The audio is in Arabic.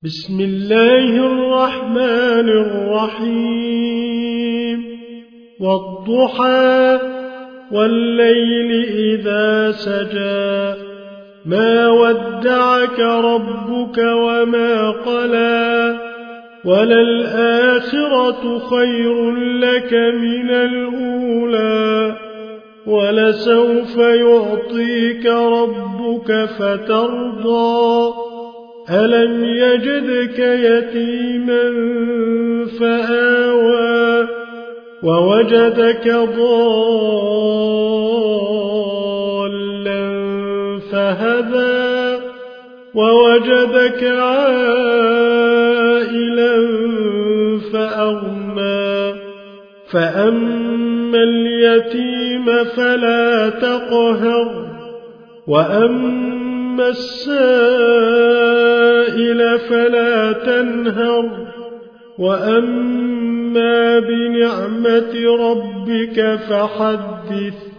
بسم الله الرحمن الرحيم والضحى والليل إذا سجى ما ودعك ربك وما قلى وللآخرة خير لك من الأولى ولسوف يعطيك ربك فترضى ألم يجدك يتيما فآوى ووجدك ضالا فهدى ووجدك عائلا فأغنى فأما اليتيم فلا تقهر وأما السائل فلا تنهر وأما بنعمة ربك فحدث